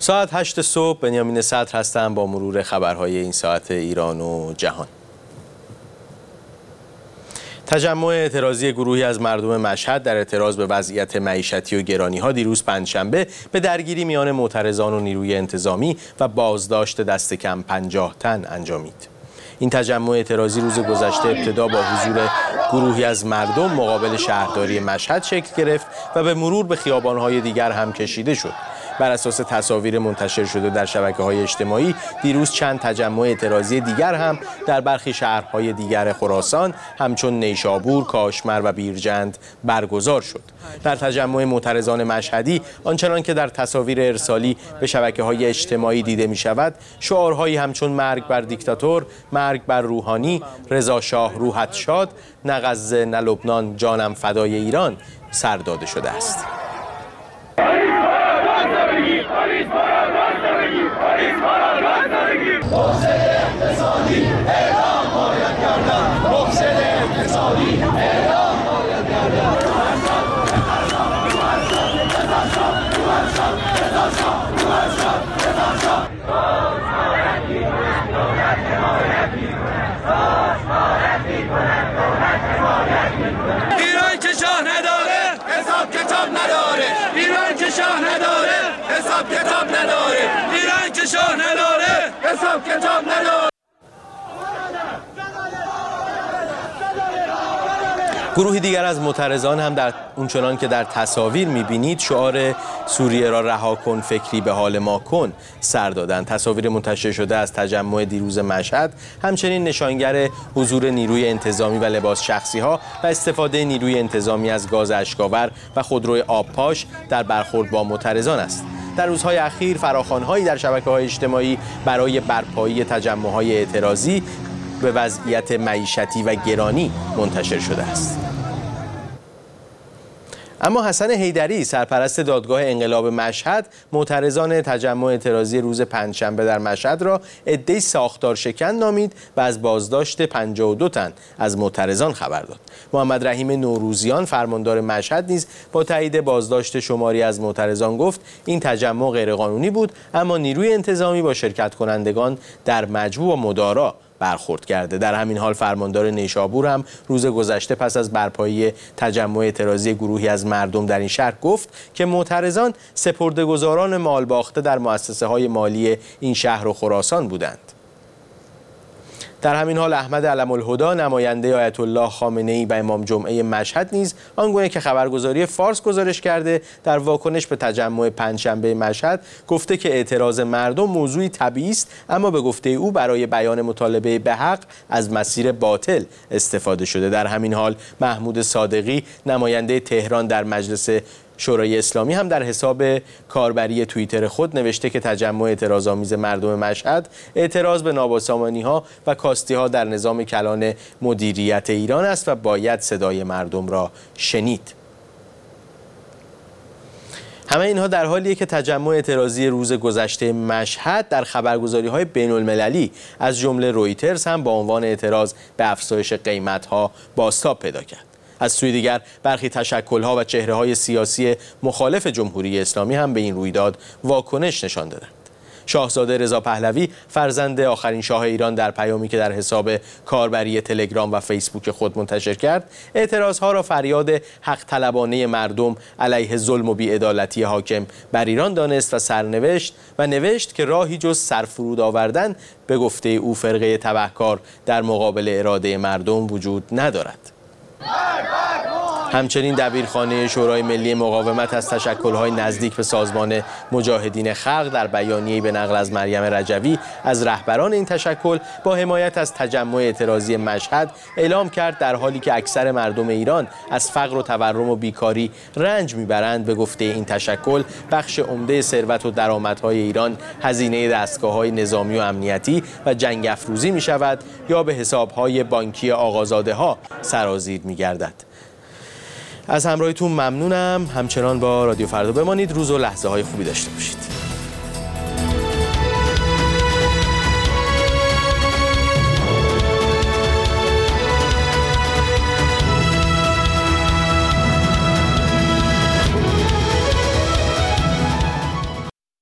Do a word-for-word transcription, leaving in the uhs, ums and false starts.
ساعت هشت صبح بنیامین صدر هستم با مرور خبرهای این ساعت ایران و جهان. تجمع اعتراضی گروهی از مردم مشهد در اعتراض به وضعیت معیشتی و گرانی‌ها دیروز پنجشنبه به درگیری میان معترضان و نیروی انتظامی و بازداشت دست کم پنجاه تن انجامید. این تجمع اعتراضی روز گذشته ابتدا با حضور گروهی از مردم مقابل شهرداری مشهد شکل گرفت و به مرور به خیابان‌های دیگر هم کشیده شد. بر اساس تصاویر منتشر شده در شبکه‌های اجتماعی دیروز چند تجمع اعتراضی دیگر هم در برخی شهرهای دیگر خراسان همچون نیشابور، کاشمر و بیرجند برگزار شد. در تجمع معترضان مشهدی آنچنان که در تصاویر ارسالی به شبکه‌های اجتماعی دیده می‌شود، شعارهایی همچون مرگ بر دیکتاتور، مرگ بر روحانی، رضا شاه روحت شاد، نه غزه نه لبنان جانم فدای ایران سر داده شده است. ایران که شاه نداره حساب کتاب نداره، ایران که شاه نداره حساب کتاب نداره، ایران که شاه نداره حساب کتاب نداره. گروهی دیگر از معترضان هم در اونچنان که در تصاویر می‌بینید شعار سوریه را رها کن فکری به حال ما کن سر دادند. تصاویر منتشر شده از تجمع دیروز مشهد همچنین نشانگر حضور نیروی انتظامی و لباس شخصی‌ها و استفاده نیروی انتظامی از گاز اشک‌آور و خودروی آبپاش در برخورد با معترضان است. در روزهای اخیر فراخوان‌هایی در شبکه‌های اجتماعی برای برپایی تجمع‌های اعتراضی به وضعیت معیشتی و گرانی منتشر شده است. اما حسن حیدری سرپرست دادگاه انقلاب مشهد معترضان تجمع اعتراضی روز پنجشنبه در مشهد را عده‌ای ساختار شکن نامید و از بازداشت پنجاه و دو تن از معترضان خبر داد. محمد رحیم نوروزیان فرماندار مشهد نیز با تایید بازداشت شماری از معترضان گفت این تجمع غیرقانونی بود، اما نیروی انتظامی با شرکت کنندگان در مجموع و مدارا برخورد کرده. در همین حال فرماندار نیشابور هم روز گذشته پس از برپایی تجمع اعتراضی گروهی از مردم در این شهر گفت که معترضان سپرده‌گذاران مال باخته در مؤسسه‌های مالی این شهر و خراسان بودند. در همین حال احمد علم الهدی نماینده آیت الله خامنه‌ای و امام جمعه مشهد نیز آنگونه که خبرگزاری فارس گزارش کرده در واکنش به تجمع پنجشنبه مشهد گفته که اعتراض مردم موضوعی طبیعی است، اما به گفته او برای بیان مطالبه به حق از مسیر باطل استفاده شده. در همین حال محمود صادقی نماینده تهران در مجلس شورای اسلامی هم در حساب کاربری توییتر خود نوشته که تجمع اعتراض‌آمیز مردم مشهد اعتراض به نابسامانی‌ها و کاستی‌ها در نظام کلان مدیریت ایران است و باید صدای مردم را شنید. همه اینها در حالیه که تجمع اعتراضی روز گذشته مشهد در خبرگزاری‌های بین‌المللی از جمله رویترز هم با عنوان اعتراض به افزایش قیمت‌ها بازتاب پیدا کرد. از سوی دیگر برخی تشکل‌ها و چهره‌های سیاسی مخالف جمهوری اسلامی هم به این رویداد واکنش نشان دادند. شاهزاده رضا پهلوی فرزند آخرین شاه ایران در پیامی که در حساب کاربری تلگرام و فیسبوک خود منتشر کرد، اعتراضها را فریاد حق طلبانه مردم علیه ظلم و بی‌عدالتی حاکم بر ایران دانست و سرنوشت و نوشت که راهی جز سرفرود آوردن به گفته او فرقه تبهکار در مقابل اراده مردم وجود ندارد. همچنین دبیرخانه شورای ملی مقاومت از تشکل‌های نزدیک به سازمان مجاهدین خلق در بیانیه‌ای به نقل از مریم رجوی از رهبران این تشکل با حمایت از تجمع اعتراضی مشهد اعلام کرد در حالی که اکثر مردم ایران از فقر و تورم و بیکاری رنج میبرند، به گفته این تشکل بخش عمده ثروت و درآمدهای ایران هزینه دستگاه‌های نظامی و امنیتی و جنگ افروزی می‌شود یا به حساب‌های بانکی آقازاده‌ها سرازیر می‌گردد. از همراهیتون ممنونم. همچنان با رادیو فردا بمانید. روز و لحظه های خوبی داشته باشید.